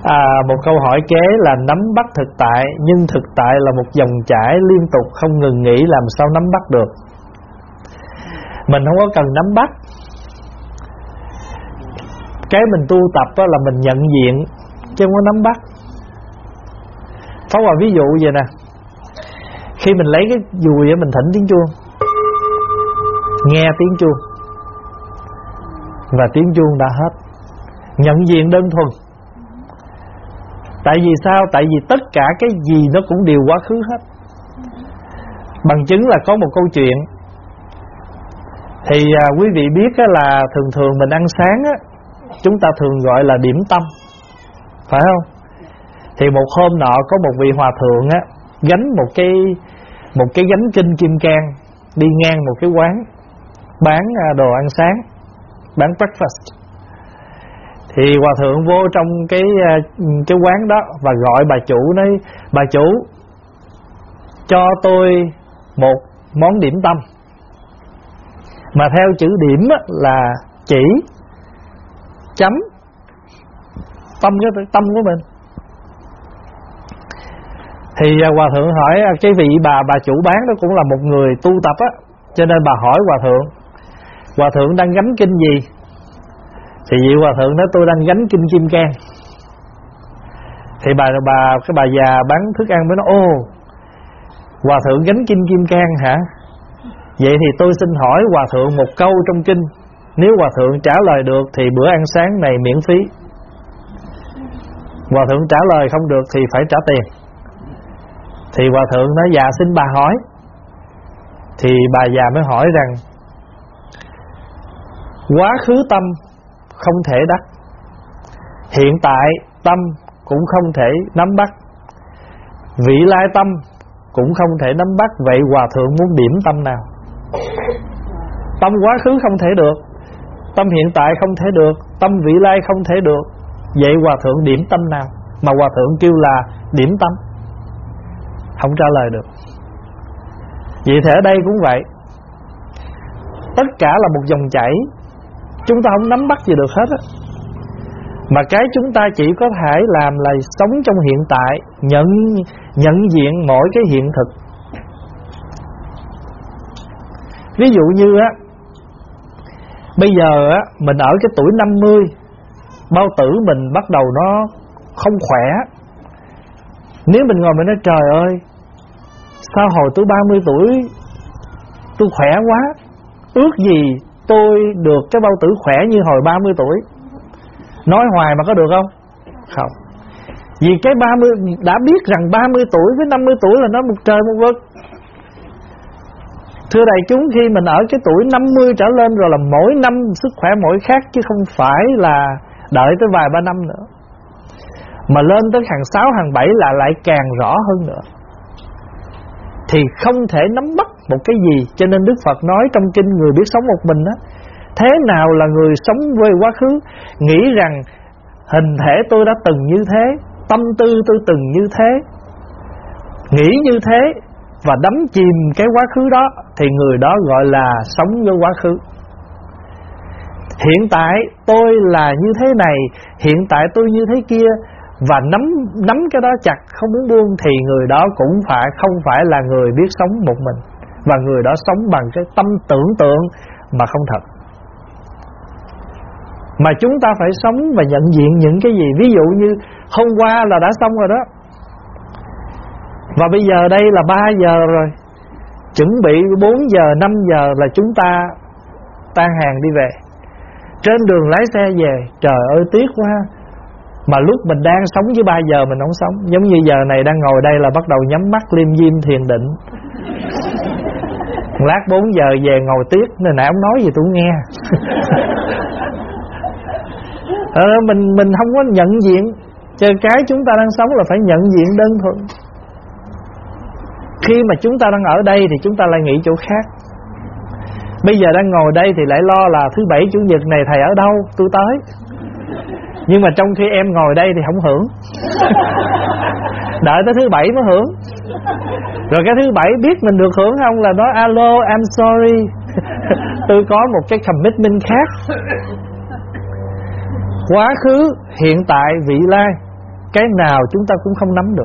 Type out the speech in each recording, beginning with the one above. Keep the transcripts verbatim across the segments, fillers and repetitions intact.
à, Một câu hỏi kế là nắm bắt thực tại, nhưng thực tại là một dòng chảy liên tục không ngừng nghỉ, làm sao nắm bắt được? Mình không có cần nắm bắt. Cái mình tu tập đó là mình nhận diện, chứ không có nắm bắt. Phá Hòa ví dụ vậy nè, khi mình lấy cái dùi mình thỉnh tiếng chuông, nghe tiếng chuông và tiếng chuông đã hết, nhận diện đơn thuần. Tại vì sao? Tại vì tất cả cái gì nó cũng đều quá khứ hết. Bằng chứng là có một câu chuyện. Thì à, quý vị biết á, là thường thường mình ăn sáng á, chúng ta thường gọi là điểm tâm, phải không? Thì một hôm nọ có một vị hòa thượng á, gánh một cái Một cái gánh kinh kim cang, đi ngang một cái quán bán đồ ăn sáng, bán breakfast. Thì hòa thượng vô trong cái cái quán đó và gọi bà chủ, nói: bà chủ, cho tôi một món điểm tâm. Mà theo chữ điểm là chỉ, chấm, tâm cái tâm của mình. Thì hòa thượng hỏi cái vị bà bà chủ bán đó cũng là một người tu tập á, cho nên bà hỏi hòa thượng: hòa thượng đang gánh kinh gì? Thì vị hòa thượng nói: tôi đang gánh kinh kim cang. Thì bà bà cái bà già bán thức ăn mới nói: ô, hòa thượng gánh kinh kim cang hả? Vậy thì tôi xin hỏi hòa thượng một câu trong kinh, nếu hòa thượng trả lời được thì bữa ăn sáng này miễn phí. Hòa thượng trả lời không được thì phải trả tiền. Thì hòa thượng nói: dạ xin bà hỏi. Thì bà già mới hỏi rằng: quá khứ tâm không thể đắc, hiện tại tâm cũng không thể nắm bắt, vị lai tâm cũng không thể nắm bắt. Vậy hòa thượng muốn điểm tâm nào? Tâm quá khứ không thể được, tâm hiện tại không thể được, tâm vị lai không thể được. Vậy hòa thượng điểm tâm nào? Mà hòa thượng kêu là điểm tâm, không trả lời được. Vậy thì ở đây cũng vậy, tất cả là một dòng chảy, chúng ta không nắm bắt gì được hết á. Mà cái chúng ta chỉ có thể làm là sống trong hiện tại, nhận nhận diện mỗi cái hiện thực. Ví dụ như á, bây giờ á, mình ở cái tuổi năm mươi, bao tử mình bắt đầu nó không khỏe. Nếu mình ngồi mình nói: trời ơi, sao hồi tôi ba mươi tuổi tôi khỏe quá, ước gì tôi được cái bao tử khỏe như hồi ba mươi tuổi. Nói hoài mà có được không? Không. Vì cái ba mươi đã biết rằng ba mươi tuổi với năm mươi tuổi là nó một trời một vực. Thưa đại chúng, khi mình ở cái tuổi năm mươi trở lên rồi là mỗi năm sức khỏe mỗi khác, chứ không phải là đợi tới vài ba năm nữa. Mà lên tới hàng sáu, hàng bảy là lại càng rõ hơn nữa. Thì không thể nắm bắt một cái gì. Cho nên Đức Phật nói trong kinh người biết sống một mình đó, thế nào là người sống với quá khứ? Nghĩ rằng hình thể tôi đã từng như thế, tâm tư tôi từng như thế, nghĩ như thế và đắm chìm cái quá khứ đó, thì người đó gọi là sống với quá khứ. Hiện tại tôi là như thế này, hiện tại tôi như thế kia, và nắm nắm cái đó chặt không muốn buông, thì người đó cũng phải không phải là người biết sống một mình, và người đó sống bằng cái tâm tưởng tượng mà không thật. Mà chúng ta phải sống và nhận diện những cái gì. Ví dụ như hôm qua là đã xong rồi đó, và bây giờ đây là ba giờ rồi, chuẩn bị bốn giờ, năm giờ là chúng ta tan hàng đi về. Trên đường lái xe về, trời ơi tiếc quá, mà lúc mình đang sống với ba giờ mình không sống. Giống như giờ này đang ngồi đây là bắt đầu nhắm mắt liêm diêm thiền định. Lát bốn giờ về ngồi tiếc, nên nãy ông nói gì tôi nghe. ờ, mình mình không có nhận diện. Cho cái chúng ta đang sống là phải nhận diện đơn thuần. Khi mà chúng ta đang ở đây thì chúng ta lại nghĩ chỗ khác. Bây giờ đang ngồi đây thì lại lo là thứ bảy chủ nhật này thầy ở đâu, tôi tới. Nhưng mà trong khi em ngồi đây thì không hưởng. Đợi tới thứ bảy mới hưởng. Rồi cái thứ bảy biết mình được hưởng không là nói alo, I'm sorry, tôi có một cái commitment khác. Quá khứ, hiện tại, vị lai cái nào chúng ta cũng không nắm được.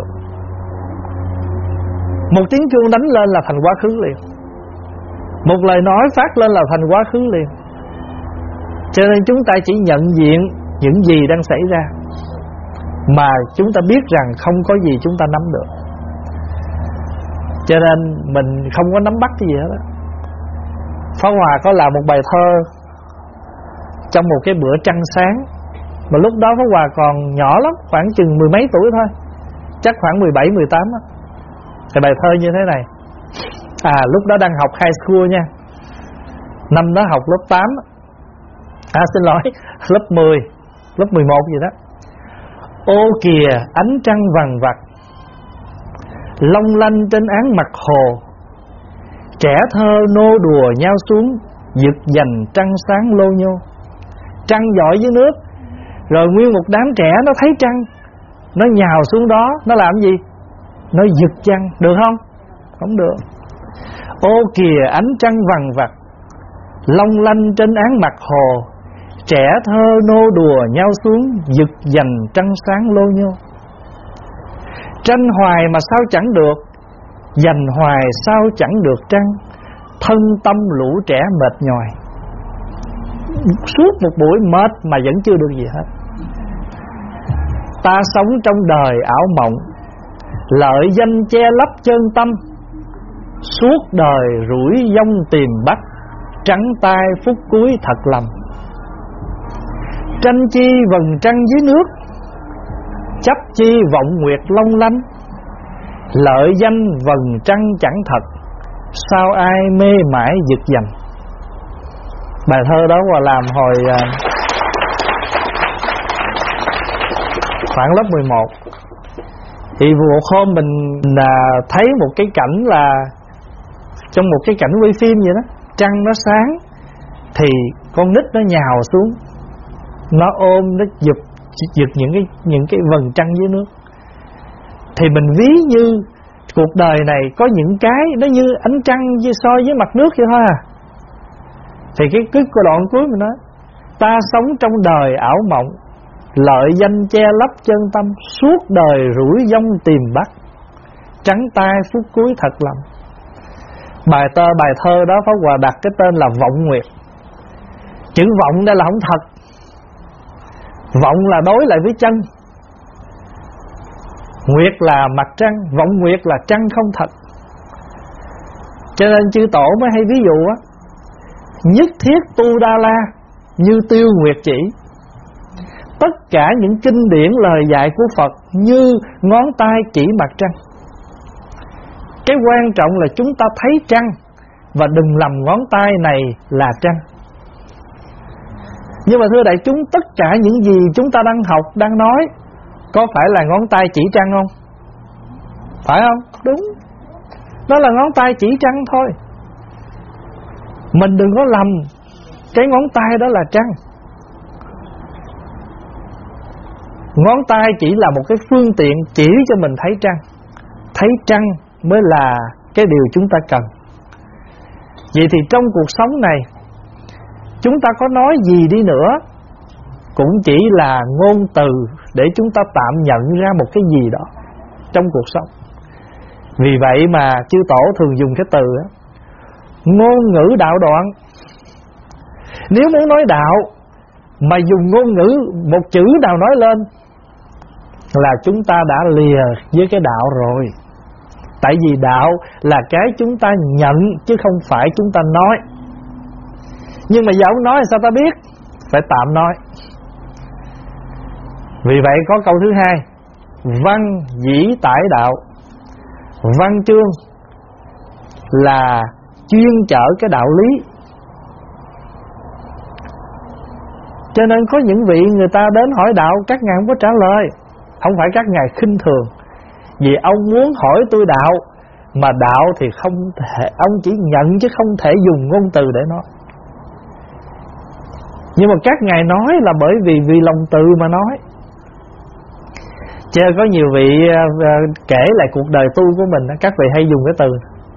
Một tiếng chuông đánh lên là thành quá khứ liền, một lời nói phát lên là thành quá khứ liền. Cho nên chúng ta chỉ nhận diện những gì đang xảy ra, mà chúng ta biết rằng không có gì chúng ta nắm được. Cho nên mình không có nắm bắt cái gì hết đó. Pháp Hòa có làm một bài thơ trong một cái bữa trăng sáng, mà lúc đó Pháp Hòa còn nhỏ lắm, khoảng chừng mười mấy tuổi thôi, chắc khoảng mười bảy, mười tám á. Thì bài thơ như thế này. À lúc đó đang học high school nha, năm đó học lớp tám. À xin lỗi, lớp mười, lớp mười một gì đó. Ô kìa ánh trăng vằng vặc, long lanh trên áng mặt hồ, trẻ thơ nô đùa nhau xuống, giật giành trăng sáng lô nhô. Trăng dọi dưới nước, rồi nguyên một đám trẻ nó thấy trăng, nó nhào xuống đó, nó làm gì? Nó giật trăng, được không? Không được. Ô kìa ánh trăng vằng vặc, long lanh trên áng mặt hồ, trẻ thơ nô đùa nhau xuống, giật giành trăng sáng lô nhô. Tranh hoài mà sao chẳng được, giành hoài sao chẳng được trăng, thân tâm lũ trẻ mệt nhòi. Suốt một buổi mệt mà vẫn chưa được gì hết. Ta sống trong đời ảo mộng, lợi danh che lấp chân tâm, suốt đời rủi dông tìm bắt, trắng tay phút cuối thật lầm. Tranh chi vầng trăng dưới nước, chấp chi vọng nguyệt long lanh, lợi danh vầng trăng chẳng thật, sao ai mê mãi giật giành. Bài thơ đó Hòa làm hồi khoảng lớp mười một. Thì một hôm mình thấy một cái cảnh là trong một cái cảnh quay phim vậy đó, trăng nó sáng thì con nít nó nhào xuống, nó ôm, nó giật giật những cái những cái vầng trăng dưới nước. Thì mình ví như cuộc đời này có những cái nó như ánh trăng so với mặt nước vậy thôi à. Thì cái cái đoạn cuối mình nói, ta sống trong đời ảo mộng, lợi danh che lấp chân tâm, suốt đời rủi dông tìm bắt, trắng tay phút cuối thật lầm. Bài tơ bài thơ đó Pháp Hòa đặt cái tên là Vọng Nguyệt. Chữ vọng đây là không thật. Vọng là đối lại với chân, nguyệt là mặt trăng, vọng nguyệt là trăng không thật. Cho nên chư tổ mới hay ví dụ á, nhất thiết tu đa la, như tiêu nguyệt chỉ. Tất cả những kinh điển lời dạy của Phật như ngón tay chỉ mặt trăng. Cái quan trọng là chúng ta thấy trăng, và đừng lầm ngón tay này là trăng. Nhưng mà thưa đại chúng, tất cả những gì chúng ta đang học, đang nói, có phải là ngón tay chỉ trăng không? Phải không? Đúng. Đó là ngón tay chỉ trăng thôi. Mình đừng có lầm cái ngón tay đó là trăng. Ngón tay chỉ là một cái phương tiện chỉ cho mình thấy trăng. Thấy trăng mới là cái điều chúng ta cần. Vậy thì trong cuộc sống này, chúng ta có nói gì đi nữa cũng chỉ là ngôn từ để chúng ta tạm nhận ra một cái gì đó trong cuộc sống. Vì vậy mà chư tổ thường dùng cái từ đó, ngôn ngữ đạo đoạn. Nếu muốn nói đạo mà dùng ngôn ngữ một chữ nào nói lên là chúng ta đã lìa với cái đạo rồi. Tại vì đạo là cái chúng ta nhận chứ không phải chúng ta nói. Nhưng mà giờ ông nói sao ta biết? Phải tạm nói. Vì vậy có câu thứ hai, văn dĩ tải đạo. Văn chương là chuyên chở cái đạo lý. Cho nên có những vị người ta đến hỏi đạo, các ngài không có trả lời. Không phải các ngài khinh thường, vì ông muốn hỏi tôi đạo, mà đạo thì không thể, ông chỉ nhận chứ không thể dùng ngôn từ để nói. Nhưng mà các ngài nói là bởi vì vì lòng từ mà nói. Chứ có nhiều vị kể lại cuộc đời tu của mình, các vị hay dùng cái từ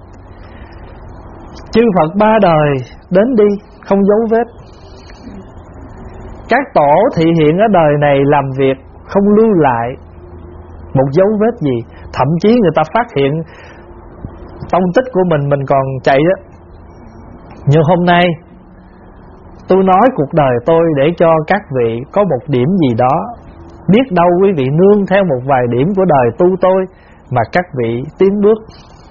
chư Phật ba đời đến đi không dấu vết. Các tổ thị hiện ở đời này làm việc không lưu lại, một dấu vết gì. Thậm chí người ta phát hiện tông tích của mình mình còn chạy đó. Như hôm nay tôi nói cuộc đời tôi để cho các vị có một điểm gì đó, biết đâu quý vị nương theo một vài điểm của đời tu tôi mà các vị tiến bước.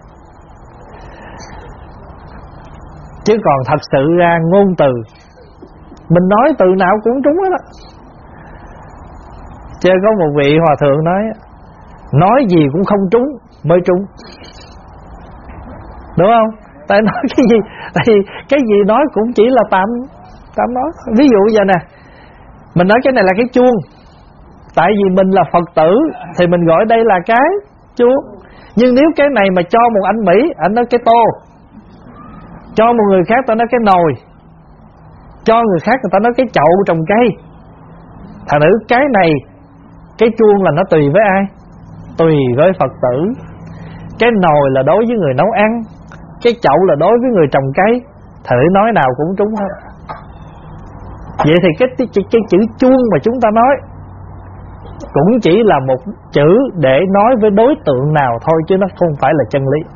Chứ còn thật sự ra ngôn từ mình nói từ nào cũng trúng hết á. Chứ có một vị hòa thượng nói nói gì cũng không trúng mới trúng, đúng không? Tại nói cái gì, tại vì cái gì nói cũng chỉ là tạm tạm nói. Ví dụ giờ nè, mình nói cái này là cái chuông, tại vì mình là Phật tử thì mình gọi đây là cái chuông. Nhưng nếu cái này mà cho một anh Mỹ, anh nói cái tô, cho một người khác ta nói cái nồi, cho người khác người ta nói cái chậu trồng cây. Thành nữ cái này, cái chuông là nó tùy với ai? Tùy với Phật tử. Cái nồi là đối với người nấu ăn, cái chậu là đối với người trồng cây. Thử nói nào cũng trúng hết. Vậy thì cái, cái, cái, cái chữ chuông mà chúng ta nói cũng chỉ là một chữ để nói với đối tượng nào thôi, chứ nó không phải là chân lý.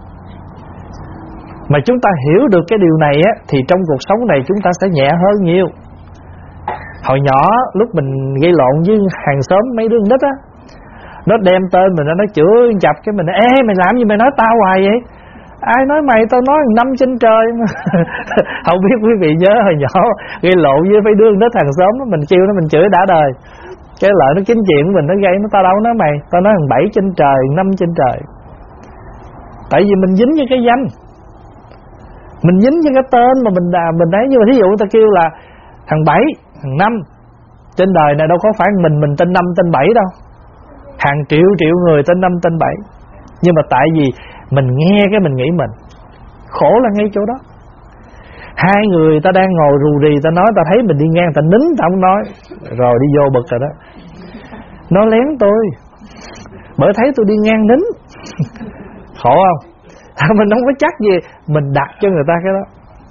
Mà chúng ta hiểu được cái điều này á, thì trong cuộc sống này chúng ta sẽ nhẹ hơn nhiều. Hồi nhỏ lúc mình gây lộn với hàng xóm mấy đứa nít á, nó đem tên mình nó chửi chập, cái mình nói ê mày làm gì mày nói tao hoài vậy? Ai nói mày, tao nói năm trên trời. Không biết quý vị nhớ hồi nhỏ gây lộn với mấy đứa nít hàng xóm, mình kêu nó mình chửi đã đời. Cái lợi nó kiếm chuyện của mình nó gây nó, tao đâu nói mày, tao nói thằng bảy trên trời, năm trên trời. Tại vì mình dính với cái danh, mình dính với cái tên mà mình đà, mình thấy. Như mà thí dụ ta kêu là thằng bảy, thằng năm, trên đời này đâu có phải mình mình tên năm tên bảy đâu, hàng triệu triệu người tên năm tên bảy. Nhưng mà tại vì mình nghe cái mình nghĩ mình khổ là ngay chỗ đó. Hai người ta đang ngồi rù rì, ta nói ta thấy mình đi ngang, ta nín ta không nói, rồi đi vô bực rồi đó. Nó lén tôi, bởi thấy tôi đi ngang nín. Khổ không? Mình không có chắc gì, mình đặt cho người ta cái đó.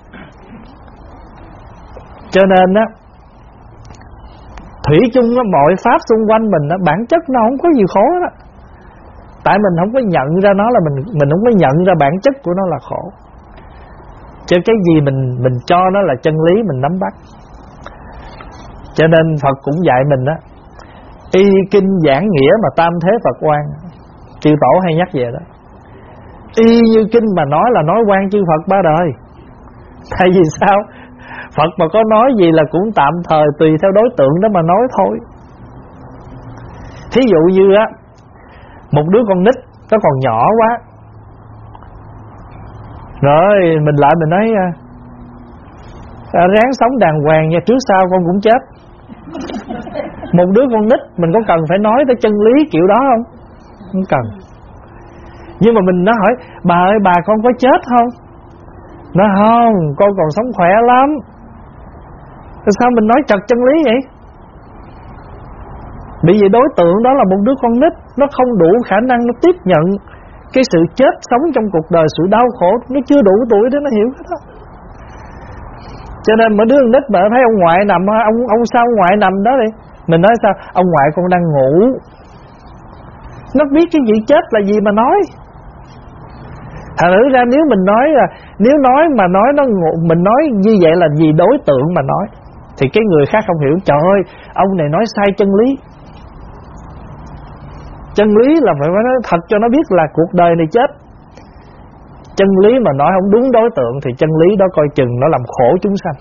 Cho nên á, thủy chung á, mọi pháp xung quanh mình á, bản chất nó không có gì khổ đó. Tại mình không có nhận ra nó là mình mình không có nhận ra bản chất của nó là khổ. Chứ cái gì mình mình cho nó là chân lý mình nắm bắt. Cho nên Phật cũng dạy mình á, y kinh giảng nghĩa mà tam thế Phật oan. Chư Tổ hay nhắc về đó. Y như kinh mà nói là nói oan chư Phật ba đời. Tại vì sao? Phật mà có nói gì là cũng tạm thời, tùy theo đối tượng đó mà nói thôi. Thí dụ như á, một đứa con nít nó còn nhỏ quá, rồi mình lại mình nói à, ráng sống đàng hoàng nha, trước sau con cũng chết. Một đứa con nít mình có cần phải nói tới chân lý kiểu đó không? Không cần. Nhưng mà mình nó hỏi bà ơi bà con có chết không? Nó không, con còn sống khỏe lắm. Sao mình nói trật chân lý vậy? Bởi vì đối tượng đó là một đứa con nít, nó không đủ khả năng nó tiếp nhận cái sự chết sống trong cuộc đời, sự đau khổ, nó chưa đủ tuổi để nó hiểu cái đó. Cho nên mỗi đứa con nít mà thấy ông ngoại nằm, ông ông sao ông ngoại nằm đó đi, mình nói sao? Ông ngoại con đang ngủ. Nó biết cái gì chết là gì mà nói. Thật ra nếu mình nói là nếu nói mà nói nó ngủ, mình nói như vậy là vì đối tượng mà nói, thì cái người khác không hiểu. Trời ơi, ông này nói sai chân lý. Chân lý là phải nói thật cho nó biết là cuộc đời này chết. Chân lý mà nói không đúng đối tượng thì chân lý đó coi chừng nó làm khổ chúng sanh.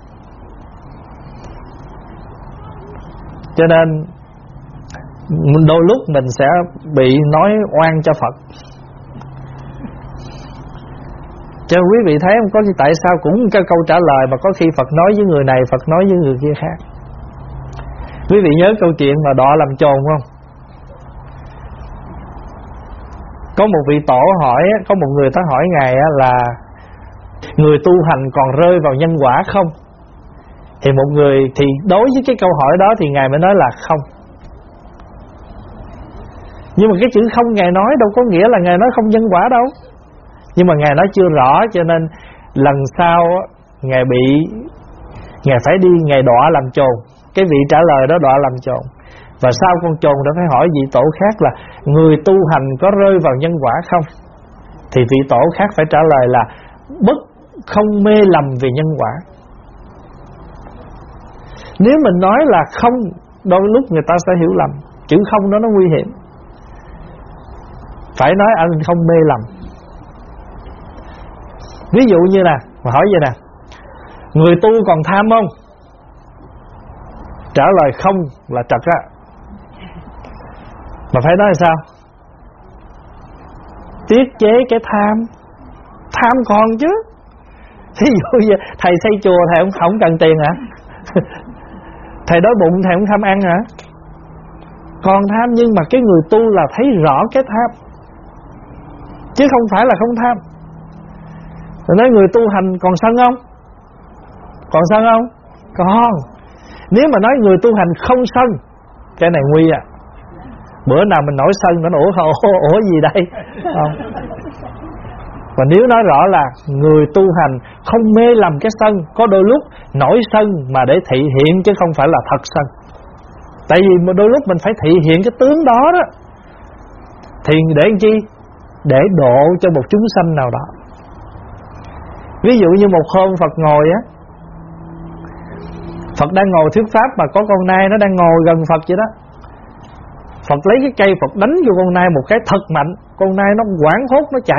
Cho nên đôi lúc mình sẽ bị nói oan cho Phật. Cho quý vị thấy không, có tại sao cũng cái câu trả lời mà có khi Phật nói với người này, Phật nói với người kia khác. Quý vị nhớ câu chuyện mà đọa làm chồn không? Có một vị tổ hỏi, có một người ta hỏi Ngài là người tu hành còn rơi vào nhân quả không? Thì một người, thì đối với cái câu hỏi đó thì Ngài mới nói là không. Nhưng mà cái chữ không Ngài nói đâu có nghĩa là Ngài nói không nhân quả đâu. Nhưng mà Ngài nói chưa rõ, cho nên lần sau Ngài bị, Ngài phải đi, Ngài đọa làm chồn. Cái vị trả lời đó đọa làm chồn. Và sau con chồn đã phải hỏi vị tổ khác là người tu hành có rơi vào nhân quả không? Thì vị tổ khác phải trả lời là bất không mê lầm về nhân quả. Nếu mình nói là không, đôi lúc người ta sẽ hiểu lầm. Chữ không đó nó nguy hiểm. Phải nói anh không mê lầm. Ví dụ như nè, mà hỏi vậy nè, người tu còn tham không? Trả lời không là trật á. Mà phải nói là sao? Tiết chế cái tham. Tham còn chứ. Ví dụ như thầy xây chùa thầy không, không cần tiền hả? Thầy đói bụng thầy không tham ăn hả? Còn tham, nhưng mà cái người tu là thấy rõ cái tham, chứ không phải là không tham. Rồi nói người tu hành còn sân không? Còn sân không? Còn. Nếu mà nói người tu hành không sân, cái này nguy à. Bữa nào mình nổi sân nó ủa, ủa, ủa gì đây? Không. Và nếu nói rõ là người tu hành không mê lầm cái sân, có đôi lúc nổi sân mà để thị hiện chứ không phải là thật sân. Tại vì đôi lúc mình phải thị hiện cái tướng đó đó. Thì để làm chi? Để độ cho một chúng sanh nào đó. Ví dụ như một hôm Phật ngồi á, Phật đang ngồi thuyết pháp mà có con nai nó đang ngồi gần Phật vậy đó. Phật lấy cái cây Phật đánh vô con nai một cái thật mạnh, con nai nó hoảng hốt nó chạy.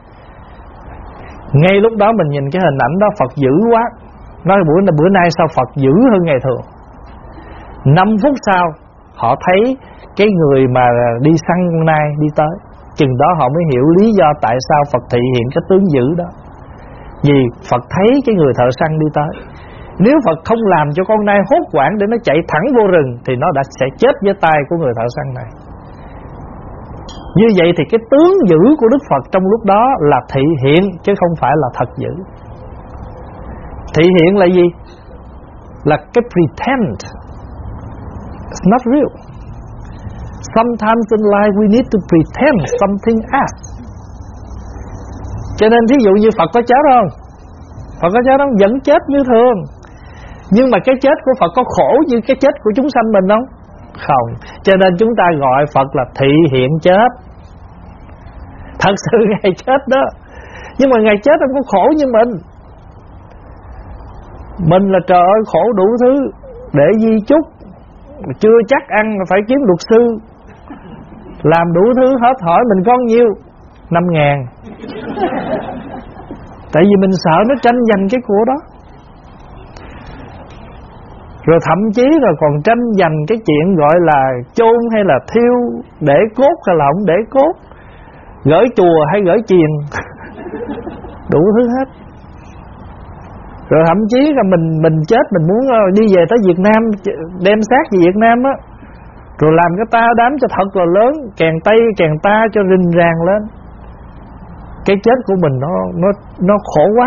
Ngay lúc đó mình nhìn cái hình ảnh đó, Phật dữ quá. Nói bữa bữa nay sao Phật dữ hơn ngày thường. Năm phút sau họ thấy cái người mà đi săn con nai đi tới. Chừng đó họ mới hiểu lý do tại sao Phật thị hiện cái tướng dữ đó. Vì Phật thấy cái người thợ săn đi tới. Nếu Phật không làm cho con nai hốt hoảng để nó chạy thẳng vô rừng, thì nó đã sẽ chết với tay của người thợ săn này. Như vậy thì cái tướng dữ của Đức Phật trong lúc đó là thị hiện, chứ không phải là thật dữ. Thị hiện là gì? Là cái pretend. It's not real. Sometimes in life we need to pretend something else. Cho nên thí dụ như Phật có chết không? Phật có chết không? Vẫn chết như thường. Nhưng mà cái chết của Phật có khổ như cái chết của chúng sanh mình không? Không. Cho nên chúng ta gọi Phật là thị hiện chết. Thật sự Ngài chết đó. Nhưng mà Ngài chết không có khổ như mình. Mình là trời ơi khổ đủ thứ. Để di chúc, chưa chắc ăn phải kiếm luật sư, làm đủ thứ hết. Hỏi mình có nhiêu? Năm ngàn. Tại vì mình sợ nó tranh giành cái của đó. Rồi thậm chí là còn tranh giành cái chuyện gọi là chôn hay là thiêu, để cốt hay là không để cốt, gửi chùa hay gửi chiền, đủ thứ hết. Rồi thậm chí là mình mình chết, mình muốn đi về tới Việt Nam, đem xác về Việt Nam á, rồi làm cái ta đám cho thật là lớn, càng Tây càng ta cho rình ràng lên. Cái chết của mình nó nó nó khổ quá.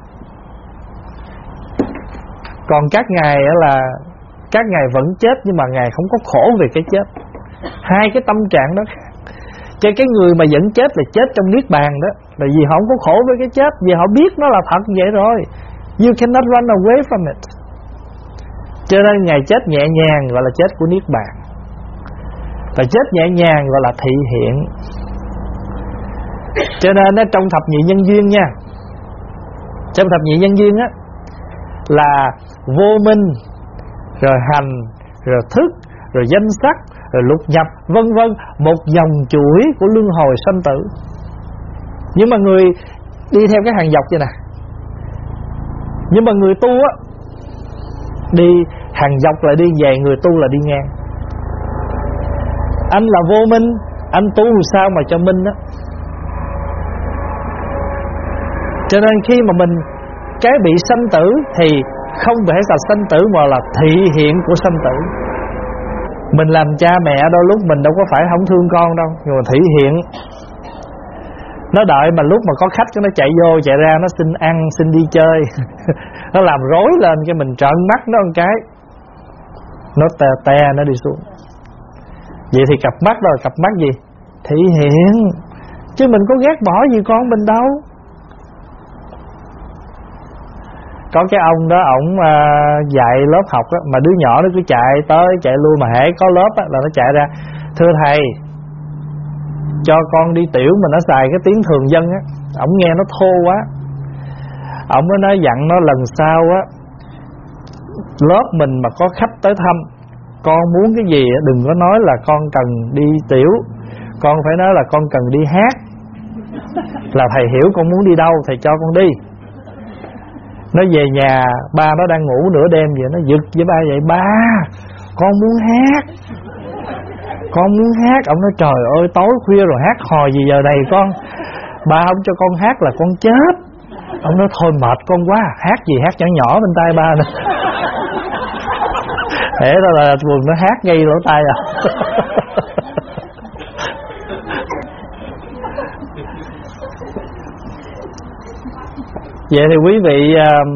Còn các ngài là các ngài vẫn chết, nhưng mà ngài không có khổ về cái chết. Hai cái tâm trạng đó khác. Cho cái người mà vẫn chết là chết trong niết bàn đó, là vì họ không có khổ với cái chết, vì họ biết nó là thật vậy rồi. You cannot run away from it. Cho nên ngài chết nhẹ nhàng gọi là chết của niết bàn. Và chết nhẹ nhàng gọi là thị hiện. Cho nên nó trong thập nhị nhân duyên nha, trong thập nhị nhân duyên á, là vô minh, rồi hành, rồi thức, rồi danh sắc, rồi lục nhập, vân vân, một dòng chuỗi của luân hồi sanh tử. Nhưng mà người đi theo cái hàng dọc vậy nè. Nhưng mà người tu á, đi hàng dọc lại đi về, người tu là đi ngang. Anh là vô minh, anh tu sao mà cho minh đó. Cho nên khi mà mình cái bị sanh tử thì không phải là sanh tử mà là thị hiện của sanh tử. Mình làm cha mẹ đôi lúc mình đâu có phải không thương con đâu, nhưng mà thị hiện. Nó đợi mà lúc mà có khách nó chạy vô chạy ra, nó xin ăn xin đi chơi nó làm rối lên, cái mình trợn mắt nó một cái, nó tè tè nó đi xuống. Vậy thì cặp mắt đó là cặp mắt gì? Thị hiện. Chứ mình có ghét bỏ gì con mình đâu. Có cái ông đó, ổng uh, dạy lớp học đó, mà đứa nhỏ nó cứ chạy tới chạy lui, mà hễ có lớp đó, là nó chạy ra: thưa thầy, cho con đi tiểu. Mà nó xài cái tiếng thường dân á, ổng nghe nó thô quá. Ổng mới nói dặn nó lần sau á, lớp mình mà có khách tới thăm, con muốn cái gì đừng có nói là con cần đi tiểu, con phải nói là con cần đi hát, là thầy hiểu con muốn đi đâu thầy cho con đi. Nó về nhà, ba nó đang ngủ nửa đêm vậy, nó giật với ba vậy: ba, con muốn hát, con muốn hát. Ông nói: trời ơi, tối khuya rồi hát hò gì giờ này con, ba không cho con hát là con chết. Ông nói: thôi mệt con quá, hát gì hát nhỏ nhỏ bên tai ba nè. Thế đó là buồn, nó hát ngay lỗ tai à. Vậy thì quý vị uh,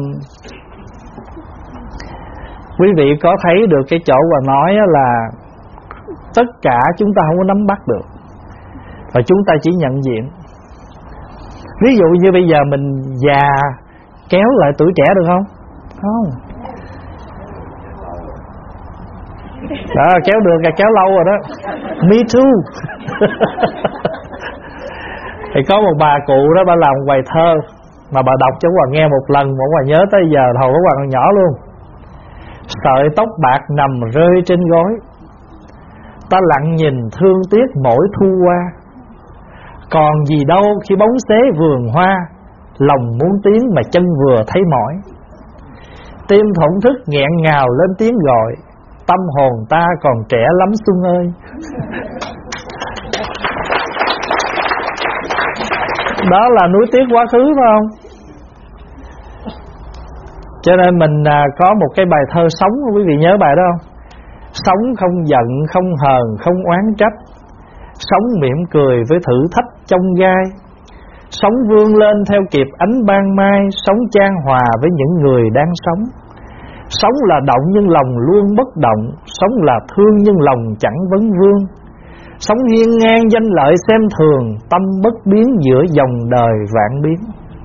quý vị có thấy được cái chỗ và nói là tất cả chúng ta không có nắm bắt được, và chúng ta chỉ nhận diện. Ví dụ như bây giờ mình già kéo lại tuổi trẻ được không? Không. Đó, kéo được là kéo lâu rồi đó. Me too. Thì có một bà cụ đó, bà làm một bài thơ mà bà đọc cho Hoàng nghe một lần, mà Hoàng nhớ tới giờ thầu của Hoàng còn nhỏ luôn. Sợi tóc bạc nằm rơi trên gối, ta lặng nhìn thương tiếc mỗi thu qua. Còn gì đâu khi bóng xế vườn hoa, lòng muốn tiếng mà chân vừa thấy mỏi. Tim thổn thức nghẹn ngào lên tiếng gọi, tâm hồn ta còn trẻ lắm Xuân ơi. Đó là nuối tiếc quá khứ phải không? Cho nên mình à, có một cái bài thơ sống, quý vị nhớ bài đó không? Sống không giận, không hờn, không oán trách, sống mỉm cười với thử thách trong gai, sống vươn lên theo kịp ánh ban mai, sống chan hòa với những người đang sống. Sống là động nhưng lòng luôn bất động, sống là thương nhưng lòng chẳng vấn vương, sống hiên ngang danh lợi xem thường, tâm bất biến giữa dòng đời vạn biến.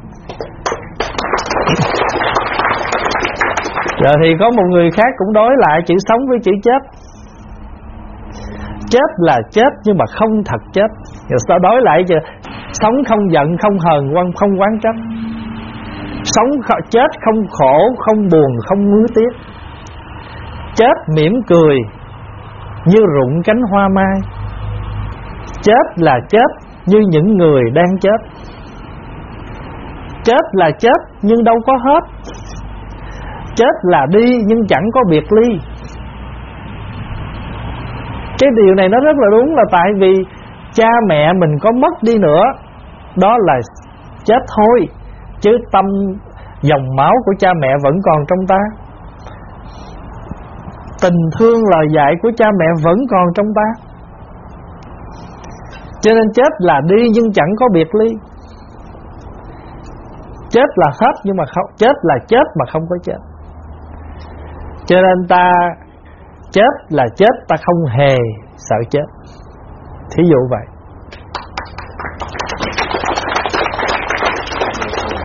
Rồi thì có một người khác cũng đối lại chữ sống với chữ chết. Chết là chết nhưng mà không thật chết. Rồi sao đối lại chưa? Sống không giận, không hờn, không oán trách. Sống chết không khổ, không buồn, không nuối tiếc. Chết mỉm cười như rụng cánh hoa mai. Chết là chết như những người đang chết. Chết là chết nhưng đâu có hết. Chết là đi nhưng chẳng có biệt ly. Cái điều này nó rất là đúng, là tại vì cha mẹ mình có mất đi nữa, đó là chết thôi, chứ tâm dòng máu của cha mẹ vẫn còn trong ta. Tình thương lời dạy của cha mẹ vẫn còn trong ta. Cho nên chết là đi nhưng chẳng có biệt ly. Chết là hết nhưng mà không, chết là chết mà không có chết. Cho nên ta chết là chết, ta không hề sợ chết. Thí dụ vậy.